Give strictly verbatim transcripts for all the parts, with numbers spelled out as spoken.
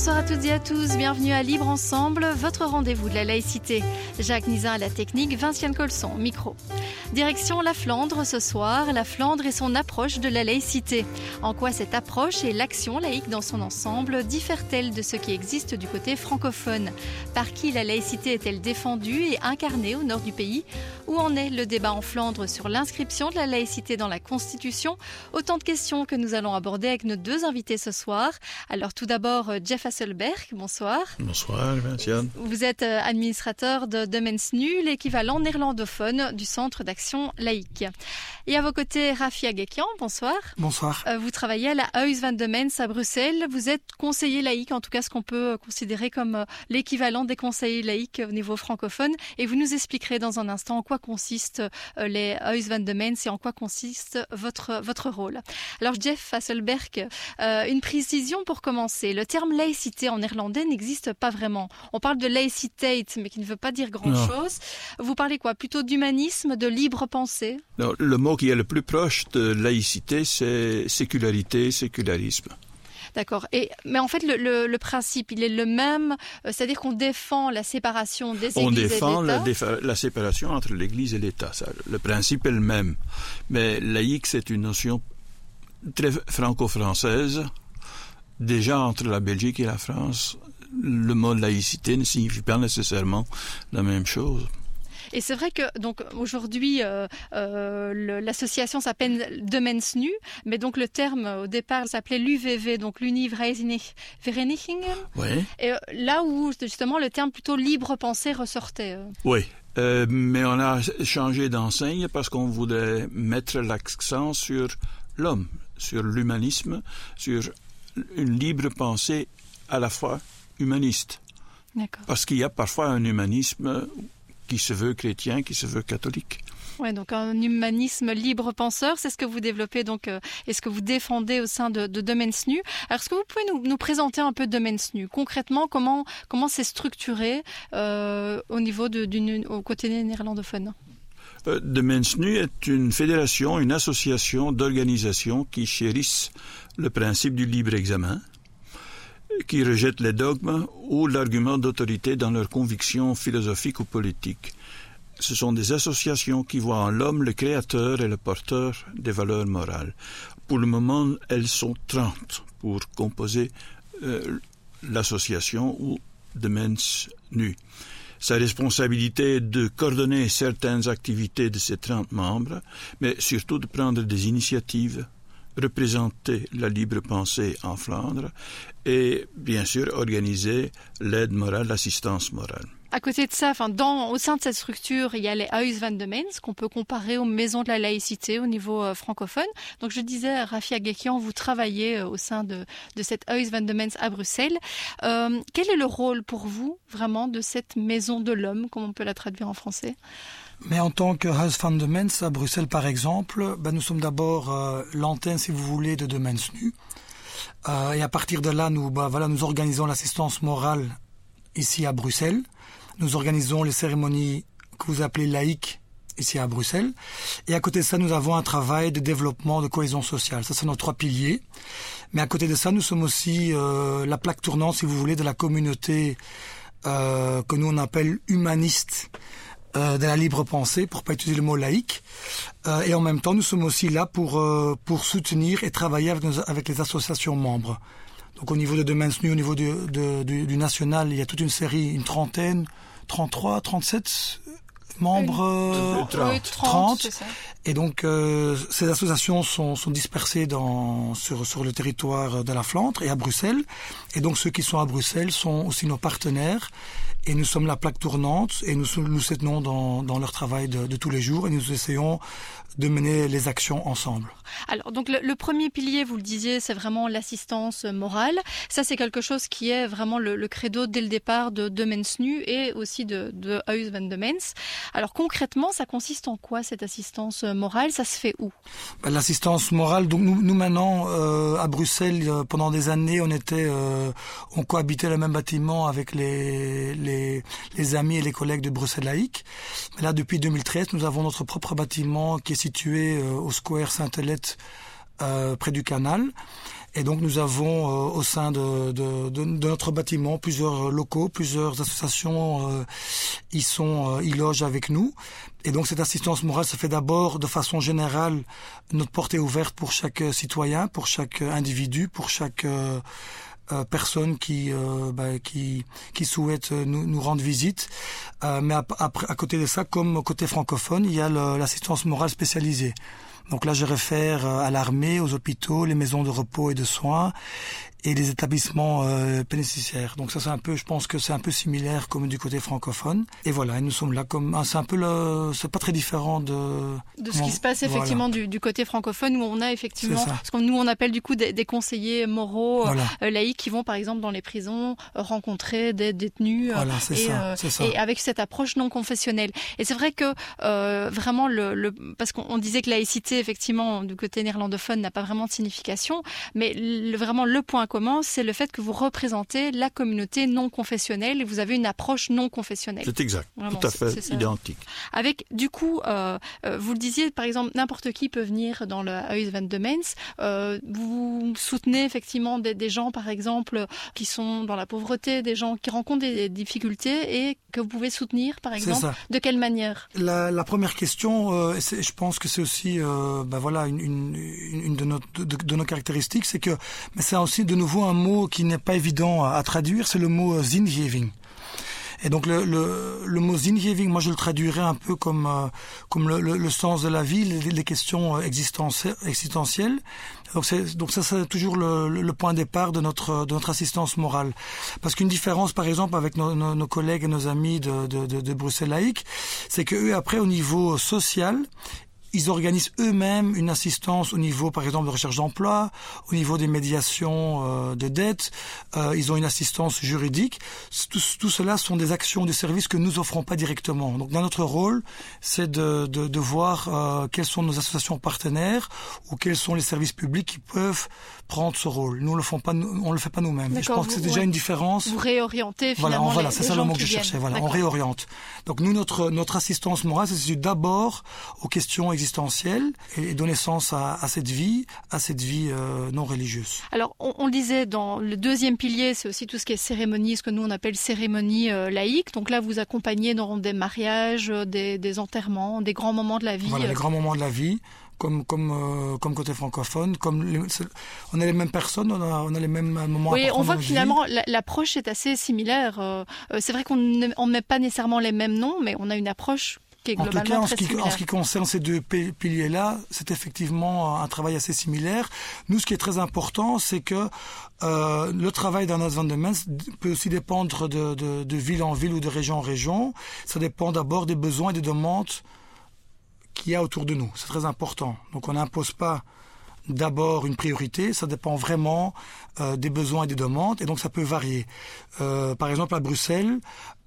Bonsoir à toutes et à tous, bienvenue à Libre Ensemble, votre rendez-vous de la laïcité. Jacques Nizin à la technique, Vinciane Colson au micro. Direction la Flandre ce soir, la Flandre et son approche de la laïcité. En quoi cette approche et l'action laïque dans son ensemble diffèrent-elles de ce qui existe du côté francophone? Par qui la laïcité est-elle défendue et incarnée au nord du pays? Où en est le débat en Flandre sur l'inscription de la laïcité dans la Constitution? Autant de questions que nous allons aborder avec nos deux invités ce soir. Alors tout d'abord, Jeff Hasselberg, bonsoir. Bonsoir, Vinciane. Vous êtes administrateur de De Mens Nu, l'équivalent néerlandophone du Centre d'action laïque. Et à vos côtés, Rafi Agekian, bonsoir. Bonsoir. Vous travaillez à la Huis van de Mens à Bruxelles. Vous êtes conseiller laïque, en tout cas ce qu'on peut considérer comme l'équivalent des conseillers laïques au niveau francophone. Et vous nous expliquerez dans un instant en quoi consistent les Huis van de Mens et en quoi consiste votre, votre rôle. Alors Jeff Hasselberg, euh, une précision pour commencer. Le terme laïcité en néerlandais n'existe pas vraiment. On parle de laïcitate, mais qui ne veut pas dire grand-chose. Vous parlez quoi? Plutôt d'humanisme, de libre pensée? Non, le mot qui est le plus proche de laïcité, c'est sécularité, sécularisme. D'accord. Et, mais en fait, le, le, le principe, il est le même, euh, c'est-à-dire qu'on défend la séparation des églises On et de l'État. défend la, défa- la séparation entre l'Église et l'État. Ça, le principe est le même. Mais laïque, c'est une notion très franco-française. Déjà, entre la Belgique et la France, le mot laïcité ne signifie pas nécessairement la même chose. Et c'est vrai que donc aujourd'hui euh, euh, le, l'association s'appelle De Mens Nu, mais donc le terme au départ s'appelait l'U V V, donc l'Univereniging. Oui. Et euh, là où justement le terme plutôt libre pensée ressortait. Euh. Oui. Euh, mais on a changé d'enseigne parce qu'on voulait mettre l'accent sur l'homme, sur l'humanisme, sur une libre pensée à la fois humaniste. D'accord. Parce qu'il y a parfois un humanisme qui se veut chrétien, qui se veut catholique. Ouais, donc un humanisme libre penseur, c'est ce que vous développez donc euh, et ce que vous défendez au sein de, de De Mens Nu. Alors, est-ce que vous pouvez nous, nous présenter un peu De Mens Nu? Concrètement, comment comment c'est structuré euh, au niveau de, d'une au côté néerlandophone? Euh, De Mens Nu est une fédération, une association d'organisations qui chérissent le principe du libre examen, qui rejettent les dogmes ou l'argument d'autorité dans leurs convictions philosophiques ou politiques. Ce sont des associations qui voient en l'homme le créateur et le porteur des valeurs morales. Pour le moment, elles sont trente pour composer euh, l'association ou De Mens Nu. Sa responsabilité est de coordonner certaines activités de ses trente membres, mais surtout de prendre des initiatives, représenter la libre pensée en Flandre et, bien sûr, organiser l'aide morale, l'assistance morale. À côté de ça, enfin, dans, au sein de cette structure, il y a les Huis van de Mens qu'on peut comparer aux maisons de la laïcité au niveau euh, francophone. Donc, je disais, Rafi Agekian, vous travaillez euh, au sein de, de cette Huis van de Mens à Bruxelles. Euh, quel est le rôle pour vous, vraiment, de cette maison de l'homme, comme on peut la traduire en français? Mais en tant que Huis van de Mens à Bruxelles, par exemple, ben nous sommes d'abord euh, l'antenne, si vous voulez, de De Mens Nu. Euh, et à partir de là, nous, ben, voilà, nous organisons l'assistance morale ici à Bruxelles. Nous organisons les cérémonies que vous appelez laïques ici à Bruxelles. Et à côté de ça, nous avons un travail de développement de cohésion sociale. Ça, c'est nos trois piliers. Mais à côté de ça, nous sommes aussi euh, la plaque tournante, si vous voulez, de la communauté euh, que nous on appelle humaniste, euh, de la libre pensée, pour pas utiliser le mot laïque. Euh, et en même temps, nous sommes aussi là pour euh, pour soutenir et travailler avec, nos, avec les associations membres. Donc au niveau de De Mens Nu, au niveau du, de, du, du national, il y a toute une série, une trentaine, trente-trois, trente-sept membres, euh, trente, trente. C'est ça. Et donc euh, ces associations sont, sont dispersées dans, sur, sur le territoire de la Flandre et à Bruxelles. Et donc ceux qui sont à Bruxelles sont aussi nos partenaires. Et nous sommes la plaque tournante et nous nous soutenons dans, dans leur travail de, de tous les jours et nous essayons de mener les actions ensemble. Alors, donc le, le premier pilier, vous le disiez, c'est vraiment l'assistance morale. Ça, c'est quelque chose qui est vraiment le, le credo dès le départ de De Mens Nu et aussi de, de Huis van de Mens. Alors concrètement, ça consiste en quoi cette assistance morale? Ça se fait où? Ben, l'assistance morale, donc nous, nous maintenant euh, à Bruxelles, euh, pendant des années, on était, euh, on cohabitait le même bâtiment avec les, les les amis et les collègues de Bruxelles laïque. Mais là, depuis deux mille treize, nous avons notre propre bâtiment qui est situé euh, au Square Sainte-Hélène, euh, près du canal. Et donc nous avons euh, au sein de, de, de, de notre bâtiment plusieurs locaux, plusieurs associations euh, y sont, euh, y logent avec nous. Et donc cette assistance morale se fait d'abord de façon générale. Notre porte est ouverte pour chaque citoyen, pour chaque individu, pour chaque euh, euh, personne qui, euh, bah, qui qui souhaite nous, nous rendre visite. Euh, mais après, à côté de ça, comme côté francophone, il y a le, l'assistance morale spécialisée. Donc là, je réfère à l'armée, aux hôpitaux, les maisons de repos et de soins et les établissements euh, pénitentiaires. Donc ça, c'est un peu, je pense que c'est un peu similaire comme du côté francophone. Et voilà, et nous sommes là comme, c'est un peu le, c'est pas très différent de de ce qui se passe effectivement voilà. du, du côté francophone où on a effectivement ce qu'on nous on appelle du coup des, des conseillers moraux voilà. euh, laïcs qui vont par exemple dans les prisons euh, rencontrer des détenus euh, voilà, c'est et, ça, euh, c'est ça. et avec cette approche non confessionnelle. Et c'est vrai que euh, vraiment le, le parce qu'on on disait que laïcité effectivement du côté néerlandophone n'a pas vraiment de signification, mais le, vraiment le point commun, c'est le fait que vous représentez la communauté non confessionnelle et vous avez une approche non confessionnelle. C'est exact, vraiment, tout à fait c'est, c'est identique. Avec, du coup, euh, euh, vous le disiez, par exemple, n'importe qui peut venir dans le Huis van de Mens. Euh, vous soutenez effectivement des, des gens, par exemple, qui sont dans la pauvreté, des gens qui rencontrent des, des difficultés et que vous pouvez soutenir, par exemple. De quelle manière ? La, la première question, euh, c'est, je pense que c'est aussi, euh, ben voilà, une, une, une de, nos, de, de nos caractéristiques, c'est que, mais c'est aussi de nouveau un mot qui n'est pas évident à, à traduire, c'est le mot zingeving. Et donc le, le, le mot zingeving, moi je le traduirais un peu comme euh, comme le, le, le sens de la vie, les, les questions existentielles. Donc c'est donc ça c'est toujours le, le point de départ de notre de notre assistance morale. Parce qu'une différence par exemple avec nos, nos, nos collègues et nos amis de de, de, de Bruxelles laïque, c'est que eux après au niveau social, ils organisent eux-mêmes une assistance au niveau, par exemple, de recherche d'emploi, au niveau des médiations euh, de dettes. Euh, ils ont une assistance juridique. Tout, tout cela sont des actions de service que nous offrons pas directement. Donc, dans notre rôle, c'est de, de, de voir euh, quelles sont nos associations partenaires ou quels sont les services publics qui peuvent prendre ce rôle. Nous, on le font pas, on le fait pas nous-mêmes. Et je pense vous, que c'est déjà ouais. une différence. Vous réorientez finalement. Voilà, voilà, les, c'est les ça gens le mot que je viennent. cherchais. Voilà, D'accord. on réoriente. Donc nous, notre notre assistance morale, c'est d'abord aux questions existentielles et donner sens à, à cette vie, à cette vie euh, non religieuse. Alors, on, on le disait dans le deuxième pilier, c'est aussi tout ce qui est cérémonie, ce que nous on appelle cérémonie euh, laïque. Donc là, vous accompagnez dans des mariages, des, des enterrements, des grands moments de la vie. Voilà, les grands moments de la vie. Comme comme euh, comme côté francophone, comme les, on a les mêmes personnes, on a on a les mêmes moments. Oui, on voit que finalement la, l'approche est assez similaire. Euh, c'est vrai qu'on ne on met pas nécessairement les mêmes noms, mais on a une approche qui est globalement en tout cas, en ce, très qui, similaire. en ce qui concerne ces deux piliers-là, c'est effectivement un travail assez similaire. Nous, ce qui est très important, c'est que euh, le travail d'un Huis van de Mens peut aussi dépendre de, de, de ville en ville ou de région en région. Ça dépend d'abord des besoins et des demandes qu'il y a autour de nous. C'est très important. Donc on n'impose pas d'abord une priorité, ça dépend vraiment euh, des besoins et des demandes, et donc ça peut varier. Euh, par exemple à Bruxelles,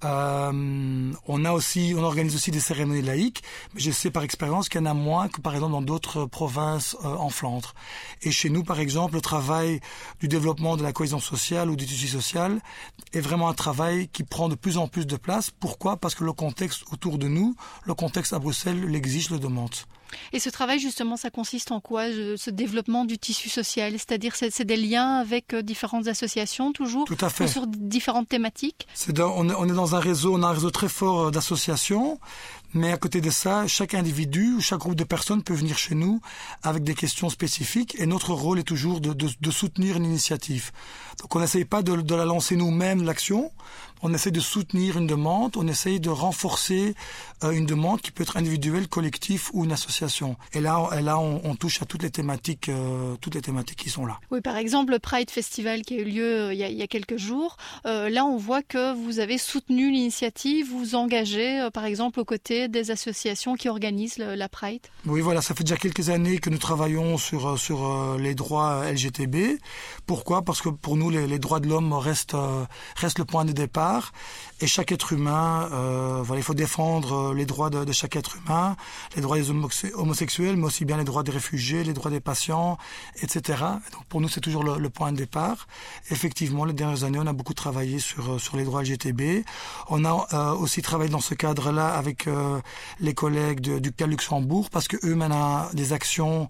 euh, on a aussi, on organise aussi des cérémonies laïques, mais je sais par expérience qu'il y en a moins que par exemple dans d'autres provinces euh, en Flandre. Et chez nous, par exemple, le travail du développement de la cohésion sociale ou du tissu social est vraiment un travail qui prend de plus en plus de place. Pourquoi ? Parce que le contexte autour de nous, le contexte à Bruxelles l'exige, le demande. Et ce travail, justement, ça consiste en quoi, ce développement du tissu social ? C'est-à-dire, c'est, c'est des liens avec différentes associations, toujours ? Tout à fait. Ou sur différentes thématiques ? C'est dans, on, est, on est dans un réseau, on a un réseau très fort d'associations, mais à côté de ça, chaque individu ou chaque groupe de personnes peut venir chez nous avec des questions spécifiques, et notre rôle est toujours de, de, de soutenir une initiative. Donc on n'essaye pas de, de la lancer nous-mêmes, l'action, on essaie de soutenir une demande, on essaye de renforcer euh, une demande qui peut être individuelle, collective ou une association. Et là, et là on, on touche à toutes les thématiques, euh, toutes les thématiques qui sont là. Oui, par exemple, le Pride Festival qui a eu lieu euh, il, y a, il y a quelques jours, euh, là on voit que vous avez soutenu l'initiative, vous vous engagez euh, par exemple aux côtés des associations qui organisent le, la Pride. Oui, voilà, ça fait déjà quelques années que nous travaillons sur, sur euh, les droits L G T B. Pourquoi ? Parce que pour nous, les, les droits de l'homme restent, euh, restent le point de départ. Et chaque être humain, euh, voilà, il faut défendre les droits de, de chaque être humain, les droits des homosexuels, mais aussi bien les droits des réfugiés, les droits des patients, et cetera. Et donc pour nous, c'est toujours le, le point de départ. Effectivement, les dernières années, on a beaucoup travaillé sur sur les droits L G T B. On a euh, aussi travaillé dans ce cadre-là avec euh, les collègues de, du C A L Luxembourg, parce que eux mènent des actions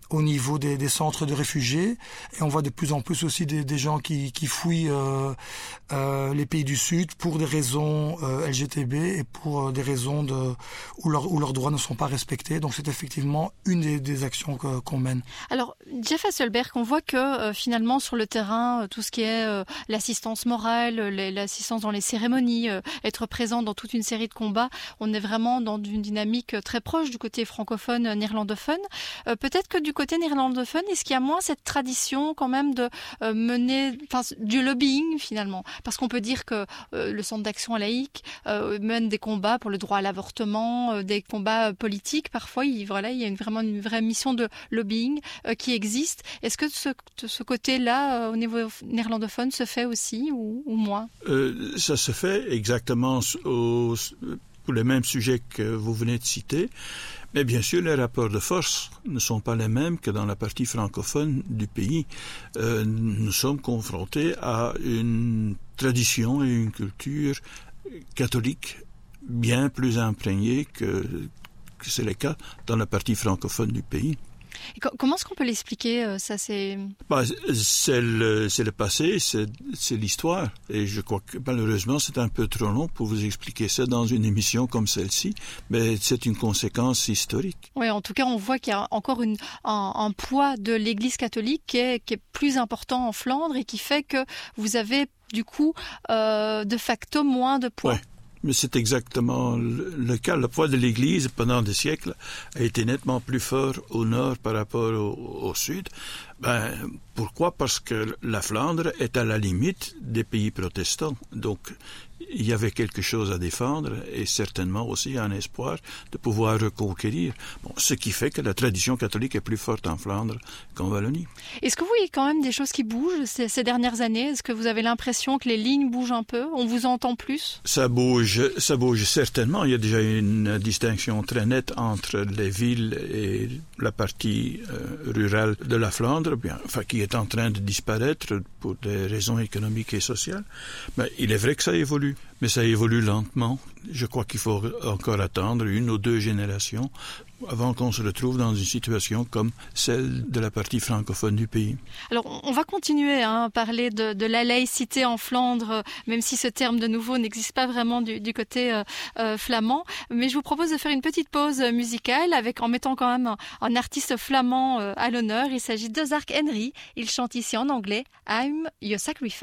au niveau des, des centres de réfugiés, et on voit de plus en plus aussi des, des gens qui, qui fuient euh, euh, les pays du Sud pour des raisons euh, L G B T et pour euh, des raisons de, où, leur, où leurs droits ne sont pas respectés. Donc c'est effectivement une des, des actions que, qu'on mène. Alors Jeff Hasselberg, on voit que euh, finalement sur le terrain, euh, tout ce qui est euh, l'assistance morale, les, l'assistance dans les cérémonies, euh, être présent dans toute une série de combats, on est vraiment dans une dynamique très proche du côté francophone, euh, néerlandophone. Euh, peut-être que du côté néerlandophone, est-ce qu'il y a moins cette tradition quand même de euh, mener enfin, du lobbying finalement? Parce qu'on peut dire que euh, le Centre d'action laïque euh, mène des combats pour le droit à l'avortement, euh, des combats politiques. Parfois, il, voilà, il y a une, vraiment une vraie mission de lobbying euh, qui existe. Est-ce que ce, ce côté-là, euh, au niveau néerlandophone, se fait aussi ou, ou moins? euh, Ça se fait exactement au, pour les mêmes sujets que vous venez de citer. Mais bien sûr, les rapports de force ne sont pas les mêmes que dans la partie francophone du pays. Euh, nous sommes confrontés à une tradition et une culture catholique bien plus imprégnée que, que c'est le cas dans la partie francophone du pays. Et comment est-ce qu'on peut l'expliquer, ça c'est... Bah, c'est, le, c'est le passé, c'est, c'est l'histoire. Et je crois que malheureusement c'est un peu trop long pour vous expliquer ça dans une émission comme celle-ci, mais c'est une conséquence historique. Oui, en tout cas on voit qu'il y a encore une, un, un poids de l'Église catholique qui est, qui est plus important en Flandre et qui fait que vous avez du coup euh, de facto moins de poids. Ouais. Mais c'est exactement le cas. Le poids de l'Église, pendant des siècles, a été nettement plus fort au nord par rapport au, au sud. Ben, pourquoi? Parce que la Flandre est à la limite des pays protestants. Donc, il y avait quelque chose à défendre et certainement aussi un espoir de pouvoir reconquérir. Bon, ce qui fait que la tradition catholique est plus forte en Flandre qu'en Wallonie. Est-ce que vous voyez quand même des choses qui bougent ces, ces dernières années? Est-ce que vous avez l'impression que les lignes bougent un peu? On vous entend plus? Ça bouge, ça bouge certainement. Il y a déjà une distinction très nette entre les villes et la partie euh, rurale de la Flandre, bien, enfin, qui est en train de disparaître pour des raisons économiques et sociales. Mais il est vrai que ça évolue. Mais ça évolue lentement. Je crois qu'il faut encore attendre une ou deux générations avant qu'on se retrouve dans une situation comme celle de la partie francophone du pays. Alors, on va continuer hein, à parler de, de la laïcité en Flandre, même si ce terme de nouveau n'existe pas vraiment du, du côté euh, euh, flamand. Mais je vous propose de faire une petite pause musicale avec, en mettant quand même un, un artiste flamand euh, à l'honneur. Il s'agit d'Ozark Henry. Il chante ici en anglais « I'm Your Sacrifice ».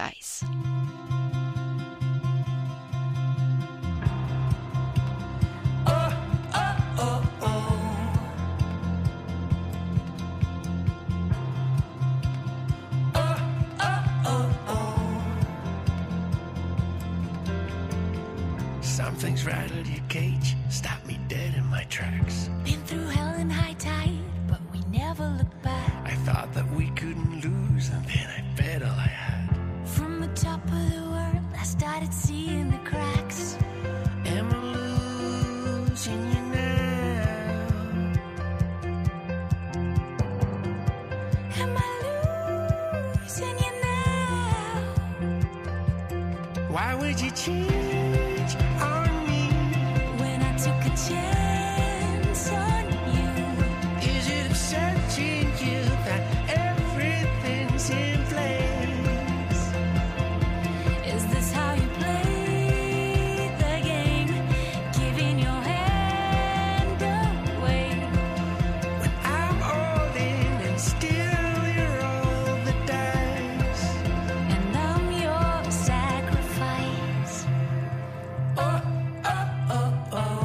Something's rattled your cage, stopped me dead in my tracks. Been through hell and high tide, but we never looked back. I thought that we couldn't lose, and then I bet all I had. From the top of the world, I started seeing the cracks. Am I losing you now? Am I losing you now? Why would you change? Chance on you. Is it upsetting you that everything's in place? Is this how you play the game? Giving your hand away. When I'm all in and still you're all the dice. And I'm your sacrifice. Oh, oh, oh, oh.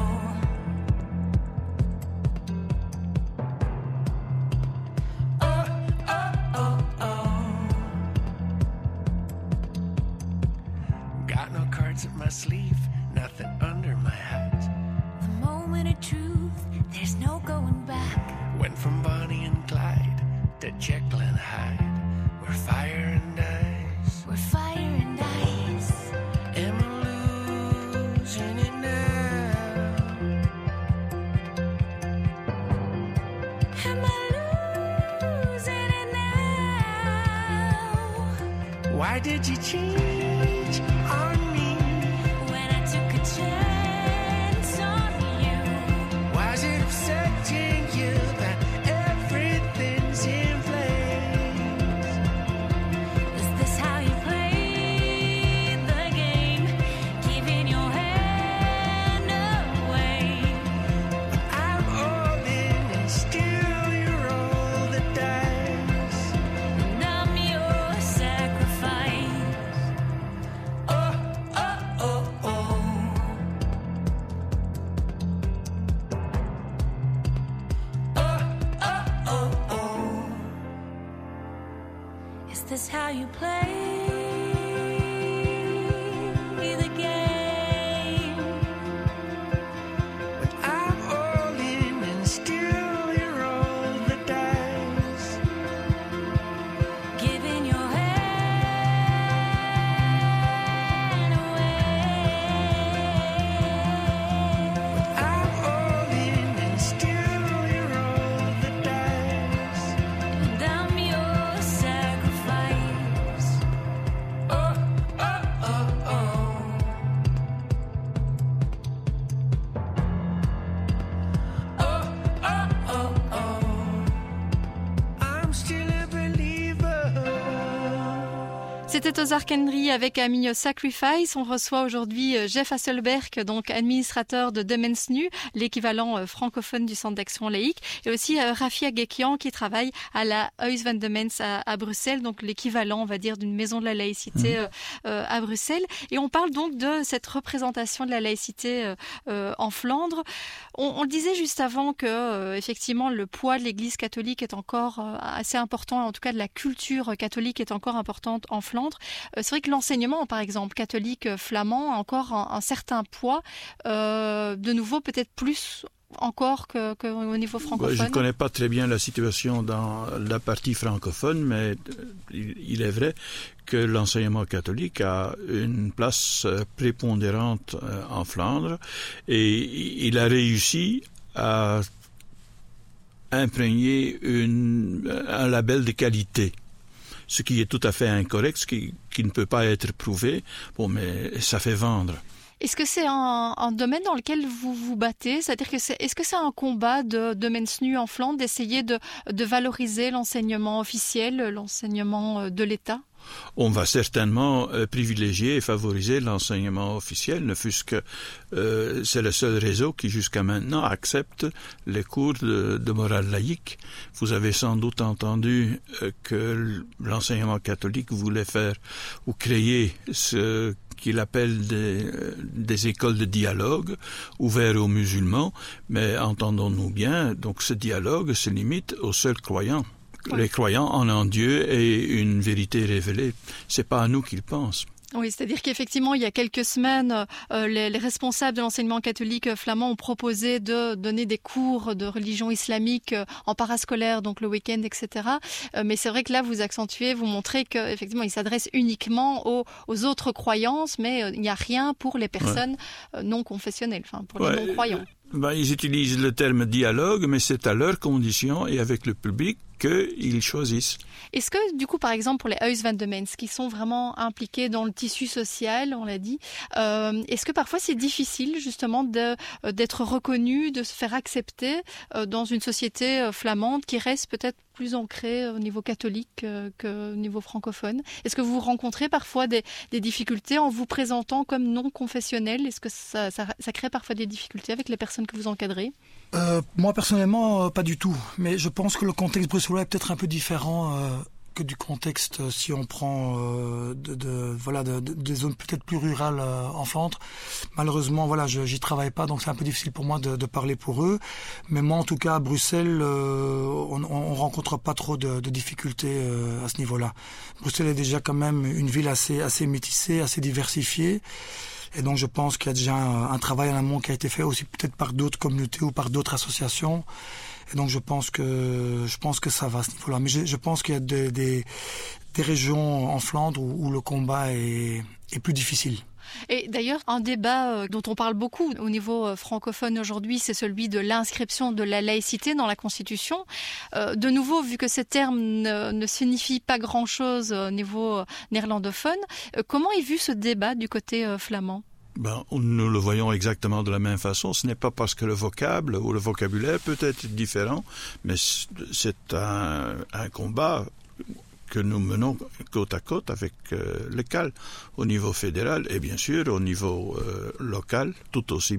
At my sleeve, nothing under my hat. The moment of truth, there's no going back. Went from Bonnie and Clyde to Jekyll and Hyde. We're fire and ice. We're fire and ice. Am I losing it now? Am I losing it now? Why did you change on me? Chance on you. Why is it upsetting you that everything's you play the game. But I'm all in and still you roll the dice. Giving your hand away. I'm all in and still you roll the dice. And I'm your sacrifice. Oh, oh, oh, oh. Oh, oh, oh, oh. I'm still a believer. C'était Ozark Henry avec Amigno Sacrifice. On reçoit aujourd'hui euh, Jeff Hasselberg, donc administrateur de Demensnu, l'équivalent euh, francophone du Centre d'action laïque, et aussi euh, Rafi Agekian qui travaille à la Huis van de Mens à, à Bruxelles, donc l'équivalent, on va dire, d'une maison de la laïcité euh, euh, à Bruxelles. Et on parle donc de cette représentation de la laïcité euh, euh, en Flandre. On, on le disait juste avant que, euh, effectivement, le poids de l'Église catholique est encore euh, assez important, en tout cas de la culture catholique est encore importante en Flandre. Euh, c'est vrai que l'enseignement, par exemple, catholique euh, flamand a encore un, un certain poids, euh, de nouveau peut-être plus encore que, que au niveau Ouais, francophone. je ne connais pas très bien la situation dans la partie francophone, mais il, il est vrai que l'enseignement catholique a une place euh, prépondérante euh, en Flandre et il a réussi à imprégner une, un label de qualité. Ce qui est tout à fait incorrect, ce qui, qui ne peut pas être prouvé. Bon, mais ça fait vendre. Est-ce que c'est un, un domaine dans lequel vous vous battez? C'est-à-dire que c'est, est-ce que c'est un combat de, de Mensnu en Flandre d'essayer de, de valoriser l'enseignement officiel, l'enseignement de l'État? On va certainement euh, privilégier et favoriser l'enseignement officiel, ne fût-ce que euh, c'est le seul réseau qui jusqu'à maintenant accepte les cours de, de morale laïque. Vous avez sans doute entendu euh, que l'enseignement catholique voulait faire ou créer ce qu'il appelle des, des écoles de dialogue ouvertes aux musulmans, mais entendons-nous bien, donc ce dialogue se limite aux seuls croyants. Les croyants en un Dieu et une vérité révélée. C'est pas à nous qu'ils pensent. Oui, c'est-à-dire qu'effectivement, il y a quelques semaines, euh, les, les responsables de l'enseignement catholique flamand ont proposé de donner des cours de religion islamique euh, en parascolaire, donc le week-end, et cetera. Euh, mais c'est vrai que là, vous accentuez, vous montrez qu'effectivement, ils s'adressent uniquement aux, aux autres croyances, mais euh, il n'y a rien pour les personnes ouais. euh, non confessionnelles, enfin pour ouais. les non-croyants. Ben, ils utilisent le terme dialogue, mais c'est à leurs conditions et avec le public qu'ils choisissent. Est-ce que, du coup, par exemple, pour les Huis van de Mens, qui sont vraiment impliqués dans le tissu social, on l'a dit, euh, est-ce que parfois c'est difficile, justement, de, d'être reconnu, de se faire accepter euh, dans une société euh, flamande qui reste peut-être plus ancrée au niveau catholique euh, qu'au niveau francophone? Est-ce que vous rencontrez parfois des, des difficultés en vous présentant comme non confessionnel? Est-ce que ça, ça, ça crée parfois des difficultés avec les personnes que vous encadrez? Euh, moi personnellement, euh, pas du tout. Mais je pense que le contexte bruxellois est peut-être un peu différent euh, que du contexte euh, si on prend euh, de, de voilà de, de, des zones peut-être plus rurales euh, en Flandre. Malheureusement, voilà, je, j'y travaille pas, donc c'est un peu difficile pour moi de, de parler pour eux. Mais moi, en tout cas, à Bruxelles, euh, on, on rencontre pas trop de, de difficultés euh, à ce niveau-là. Bruxelles est déjà quand même une ville assez assez métissée, assez diversifiée. Et donc je pense qu'il y a déjà un, un travail en amont qui a été fait aussi peut-être par d'autres communautés ou par d'autres associations. Et donc je pense que je pense que ça va à ce niveau-là. Mais je, je pense qu'il y a des, des, des régions en Flandre où, où le combat est, est plus difficile. Et d'ailleurs, un débat dont on parle beaucoup au niveau francophone aujourd'hui, c'est celui de l'inscription de la laïcité dans la Constitution. Euh, de nouveau, vu que ce terme ne, ne signifie pas grand-chose au niveau néerlandophone, euh, comment est vu ce débat du côté euh, flamand ? Ben, nous le voyons exactement de la même façon. Ce n'est pas parce que le vocable ou le vocabulaire peut être différent, mais c'est un, un combat que nous menons côte à côte avec euh, le C A L au niveau fédéral et bien sûr au niveau euh, local tout aussi bien.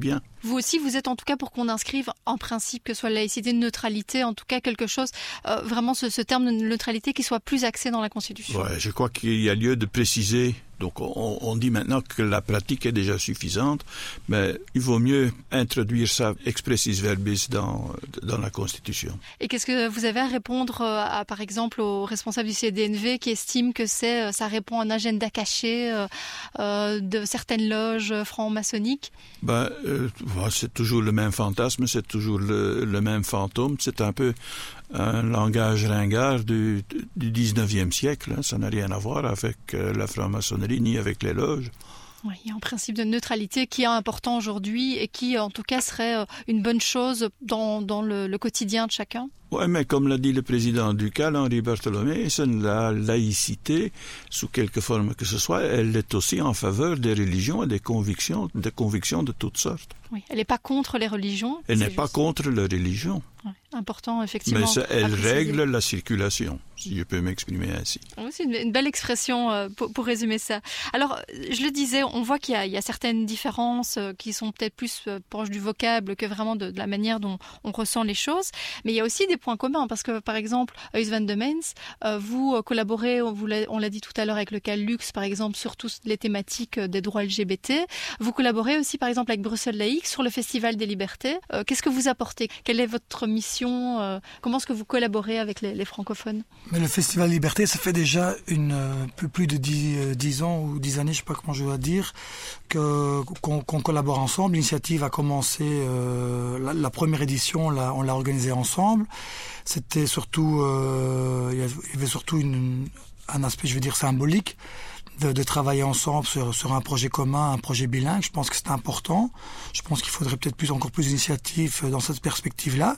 Vous aussi, vous êtes en tout cas pour qu'on inscrive en principe que ce soit laïcité, neutralité, en tout cas quelque chose, euh, vraiment ce, ce terme de neutralité qui soit plus axé dans la Constitution. Ouais, je crois qu'il y a lieu de préciser. Donc on, on dit maintenant que la pratique est déjà suffisante, mais il vaut mieux introduire ça expressis verbis dans, dans la Constitution. Et qu'est-ce que vous avez à répondre à, à par exemple, aux responsables du C D N V qui estiment que c'est, ça répond à un agenda caché euh, euh, de certaines loges franc-maçonniques? Ben, euh, c'est toujours le même fantasme, c'est toujours le, le même fantôme. C'est un peu un langage ringard du, du dix-neuvième siècle. Hein. Ça n'a rien à voir avec euh, la franc-maçonnerie ni avec les loges. Oui, il y a un principe de neutralité qui est important aujourd'hui et qui, en tout cas, serait une bonne chose dans, dans le, le quotidien de chacun. Oui, mais comme l'a dit le président ducal, Henri Bartholomé, la laïcité, sous quelque forme que ce soit, elle est aussi en faveur des religions et des convictions, des convictions de toutes sortes. Oui, elle n'est pas contre les religions. Elle n'est juste pas contre les religions. Oui, important, effectivement. Mais ça, elle préciser. règle la circulation, si je peux m'exprimer ainsi. Oui, c'est une, une belle expression euh, pour, pour résumer ça. Alors, je le disais, on voit qu'il y a, il y a certaines différences euh, qui sont peut-être plus euh, proches du vocable que vraiment de, de la manière dont on ressent les choses. Mais il y a aussi des points communs, parce que, par exemple, Huis van de Mens, euh, vous euh, collaborez, on, vous l'a, on l'a dit tout à l'heure, avec le Cal Lux, par exemple, sur toutes les thématiques des droits L G B T. Vous collaborez aussi, par exemple, avec Bruxelles Laïque sur le Festival des Libertés. Euh, qu'est-ce que vous apportez? Quelle est votre mission? euh, Comment est-ce que vous collaborez avec les, les francophones? Mais le Festival Liberté, ça fait déjà une, euh, plus, plus de dix, euh, dix ans ou dix années, je sais pas comment je dois dire, que, qu'on, qu'on collabore ensemble. L'initiative a commencé, euh, la, la première édition, là, on l'a organisée ensemble. C'était surtout, euh, il y avait surtout une, un aspect, je veux dire, symbolique. De, de travailler ensemble sur, sur un projet commun, un projet bilingue. Je pense que c'est important. Je pense qu'il faudrait peut-être plus, encore plus d'initiatives dans cette perspective-là.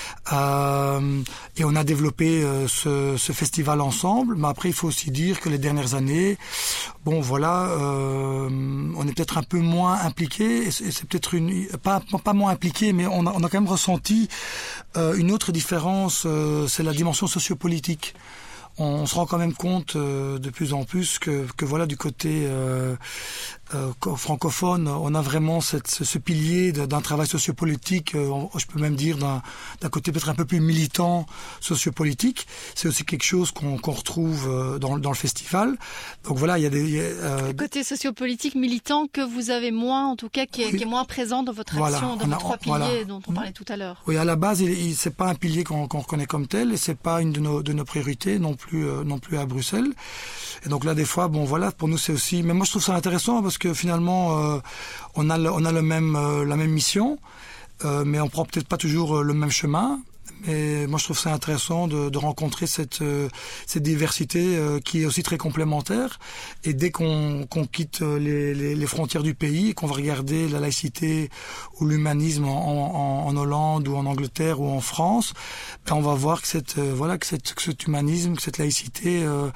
Euh, et on a développé euh, ce, ce festival ensemble. Mais après, il faut aussi dire que les dernières années, bon, voilà, euh, on est peut-être un peu moins impliqué. Et c'est, et c'est peut-être une, pas, pas moins impliqué, mais on a, on a quand même ressenti euh, une autre différence. Euh, c'est la dimension sociopolitique. On se rend quand même compte euh, de plus en plus que, que voilà, du côté euh, euh, francophone, on a vraiment cette, ce, ce pilier de, d'un travail sociopolitique, euh, je peux même dire d'un, d'un côté peut-être un peu plus militant sociopolitique. C'est aussi quelque chose qu'on, qu'on retrouve euh, dans, dans le festival. Donc voilà, il y a des... Il y a, euh, le côté sociopolitique militant que vous avez moins, en tout cas, qui est, oui. qui est moins présent dans votre voilà, action, dans vos trois piliers voilà. dont on parlait tout à l'heure. Oui, à la base, il, il, c'est pas un pilier qu'on, qu'on reconnaît comme tel, et c'est pas une de nos, de nos priorités non plus. Plus, euh, non plus à Bruxelles. Et donc là, des fois, bon, voilà, pour nous, c'est aussi... Mais moi, je trouve ça intéressant parce que finalement, euh, on a, le, on a le même, euh, la même mission, euh, mais on prend peut-être pas toujours euh, le même chemin. Mais moi, je trouve ça intéressant de, de rencontrer cette, euh, cette diversité euh, qui est aussi très complémentaire. Et dès qu'on, qu'on quitte les, les, les frontières du pays et qu'on va regarder la laïcité ou l'humanisme en, en, en Hollande ou en Angleterre ou en France, ben on va voir que cette, euh, voilà, que, cette, que cet humanisme, que cette laïcité euh,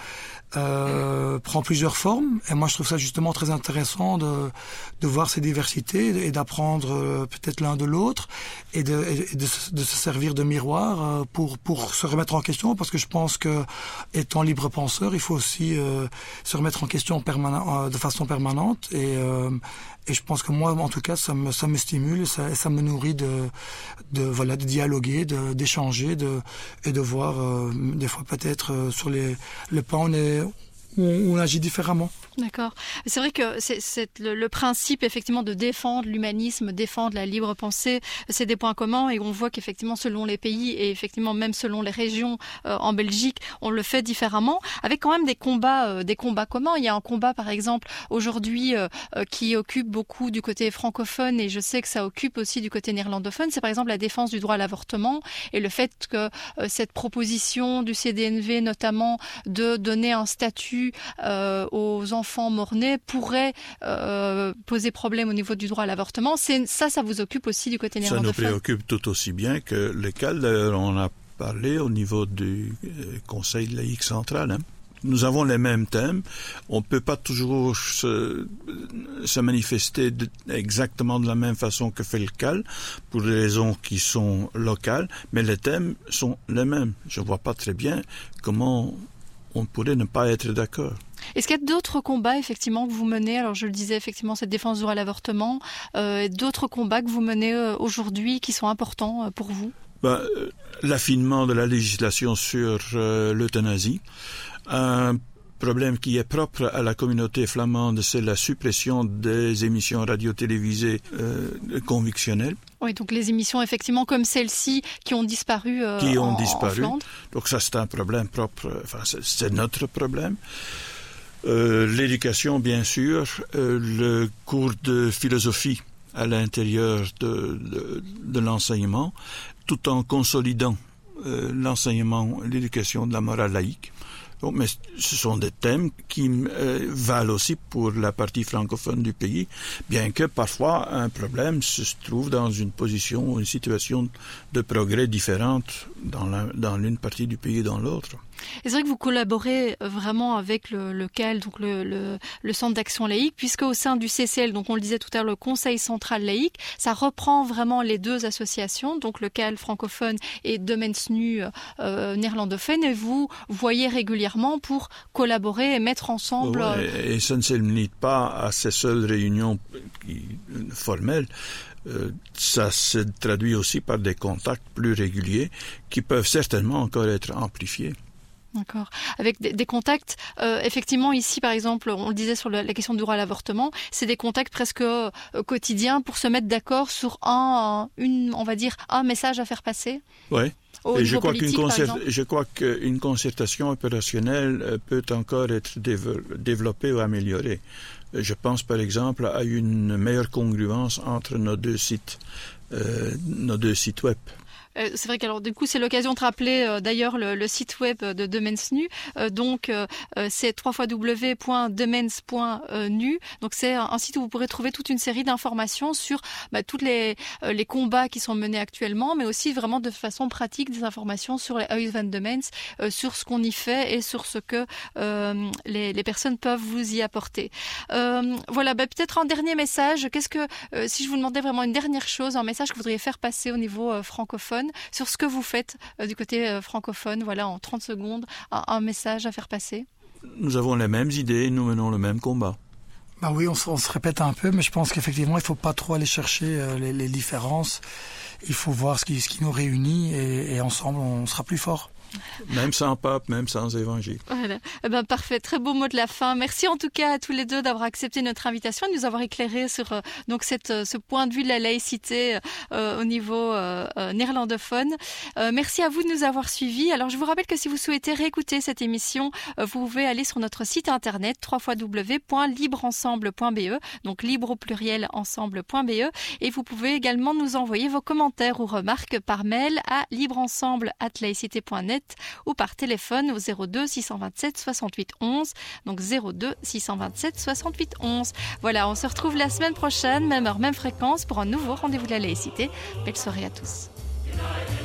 euh, prend plusieurs formes. Et moi, je trouve ça justement très intéressant de, de voir ces diversités et d'apprendre euh, peut-être l'un de l'autre et de, et de, de se servir de miroir pour pour se remettre en question, parce que je pense que étant libre penseur, il faut aussi euh, se remettre en question permanent, euh, de façon permanente et euh, et je pense que moi, en tout cas, ça me ça me stimule et ça, et ça me nourrit de de voilà de dialoguer, de d'échanger, de et de voir euh, des fois peut-être euh, sur les le pas on est où on agit différemment. D'accord. C'est vrai que c'est, c'est le, le principe effectivement de défendre l'humanisme, défendre la libre pensée, c'est des points communs et on voit qu'effectivement selon les pays et effectivement même selon les régions euh, en Belgique, on le fait différemment, avec quand même des combats, euh, des combats communs. Il y a un combat par exemple aujourd'hui euh, euh, qui occupe beaucoup du côté francophone et je sais que ça occupe aussi du côté néerlandophone. C'est par exemple la défense du droit à l'avortement et le fait que euh, cette proposition du C D N V notamment de donner un statut euh, aux enfants enfants mort-nés pourrait euh, poser problème au niveau du droit à l'avortement. C'est, ça, ça vous occupe aussi du côté néerlandophone? Ça nous préoccupe tout aussi bien que le C A L. D'ailleurs, on a parlé au niveau du euh, Conseil laïque central. Hein. Nous avons les mêmes thèmes. On ne peut pas toujours se, se manifester de, exactement de la même façon que fait le C A L, pour des raisons qui sont locales, mais les thèmes sont les mêmes. Je ne vois pas très bien comment on pourrait ne pas être d'accord. Est-ce qu'il y a d'autres combats effectivement que vous menez? Alors je le disais effectivement cette défense du droit à l'avortement, euh, d'autres combats que vous menez euh, aujourd'hui qui sont importants euh, pour vous? Ben, euh, l'affinement de la législation sur euh, l'euthanasie. Un problème qui est propre à la communauté flamande, c'est la suppression des émissions radio-télévisées euh, convictionnelles. Oui, donc les émissions effectivement comme celle-ci qui ont disparu euh, qui ont en, disparu. en Flandre. Donc ça c'est un problème propre, enfin c'est, c'est notre problème. Euh, l'éducation bien sûr, euh, le cours de philosophie à l'intérieur de, de, de l'enseignement, tout en consolidant euh, l'enseignement, l'éducation de la morale laïque. Bon, mais ce sont des thèmes qui euh, valent aussi pour la partie francophone du pays, bien que parfois un problème se trouve dans une position, une situation de progrès différente dans, la, dans l'une partie du pays et dans l'autre. Et c'est vrai que vous collaborez vraiment avec le, le C A L, donc le, le, le Centre d'action laïque, puisque au sein du C C L, donc on le disait tout à l'heure, le Conseil central laïque, ça reprend vraiment les deux associations, donc le C A L francophone et De Mens Nu euh, néerlandophone, et vous voyez régulièrement pour collaborer et mettre ensemble... Ouais, et, et ça ne se limite pas à ces seules réunions qui, formelles. Euh, ça se traduit aussi par des contacts plus réguliers qui peuvent certainement encore être amplifiés. D'accord. Avec des, des contacts, euh, effectivement, ici, par exemple, on le disait sur le, la question du droit à l'avortement, c'est des contacts presque euh, quotidiens pour se mettre d'accord sur un, une, on va dire, un message à faire passer. Oui. Au Et je crois, politique, qu'une concert... je crois qu'une concertation opérationnelle peut encore être développée ou améliorée. Je pense par exemple à une meilleure congruence entre nos deux sites, euh, nos deux sites web. Euh, c'est vrai qu'alors du coup c'est l'occasion de rappeler euh, d'ailleurs le, le site web de De Mens Nu, euh, donc euh, c'est w w w point de mens point nu, donc c'est un, un site où vous pourrez trouver toute une série d'informations sur bah, tous les, euh, les combats qui sont menés actuellement, mais aussi vraiment de façon pratique des informations sur les Huis van de Mens, euh, sur ce qu'on y fait et sur ce que euh, les, les personnes peuvent vous y apporter. Euh, voilà, bah, peut-être un dernier message, qu'est-ce que, euh, si je vous demandais vraiment une dernière chose, un message que vous voudriez faire passer au niveau euh, francophone, sur ce que vous faites euh, du côté euh, francophone, voilà, en trente secondes, un, un message à faire passer. Nous avons les mêmes idées, nous menons le même combat. Bah oui, on se, on se répète un peu, mais je pense qu'effectivement, il ne faut pas trop aller chercher euh, les, les différences. Il faut voir ce qui, ce qui nous réunit et, et ensemble, on sera plus fort. Même sans pape, même sans évangile. Voilà. Eh ben, parfait. Très beau mot de la fin. Merci en tout cas à tous les deux d'avoir accepté notre invitation et de nous avoir éclairé sur euh, donc cette, euh, ce point de vue de la laïcité euh, au niveau euh, euh, néerlandophone. Euh, merci à vous de nous avoir suivis. Alors, je vous rappelle que si vous souhaitez réécouter cette émission, euh, vous pouvez aller sur notre site internet w w w point libre ensemble point b e, donc libre au pluriel ensemble point b e, et vous pouvez également nous envoyer vos commentaires ou remarques par mail à libreensemble arobase laïcité point net ou par téléphone au zéro deux six cent vingt-sept soixante-huit onze, donc zéro deux six cent vingt-sept soixante-huit onze. Voilà, on se retrouve la semaine prochaine, même heure, même fréquence, pour un nouveau rendez-vous de la laïcité. Belle soirée à tous.